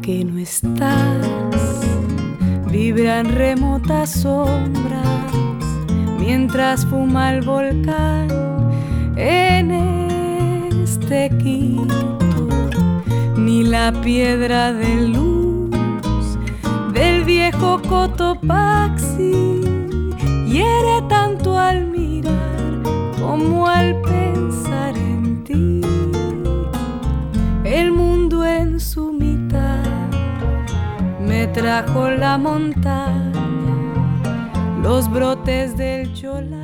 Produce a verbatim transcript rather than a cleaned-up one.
que no estás, vibran remotas sombras mientras fuma el volcán en este Quito. Ni la piedra de luz del viejo Cotopaxi hiere tanto al mirar como al pensar en ti. El mundo en su mitad me trajo la montaña, los brotes del chola.